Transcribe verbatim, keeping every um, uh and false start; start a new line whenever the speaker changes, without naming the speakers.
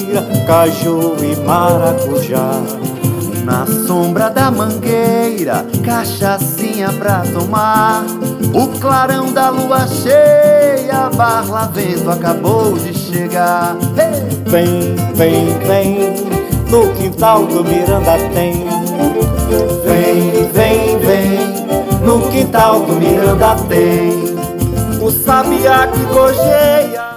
caju e maracujá.
Na sombra da mangueira, cachaçinha pra tomar. O clarão da lua cheia, barlavento acabou de chegar.
Hey! Vem, vem, vem, no quintal do Miranda tem.
Vem, vem, vem, no quintal do Miranda tem.
O sabiá que gojeia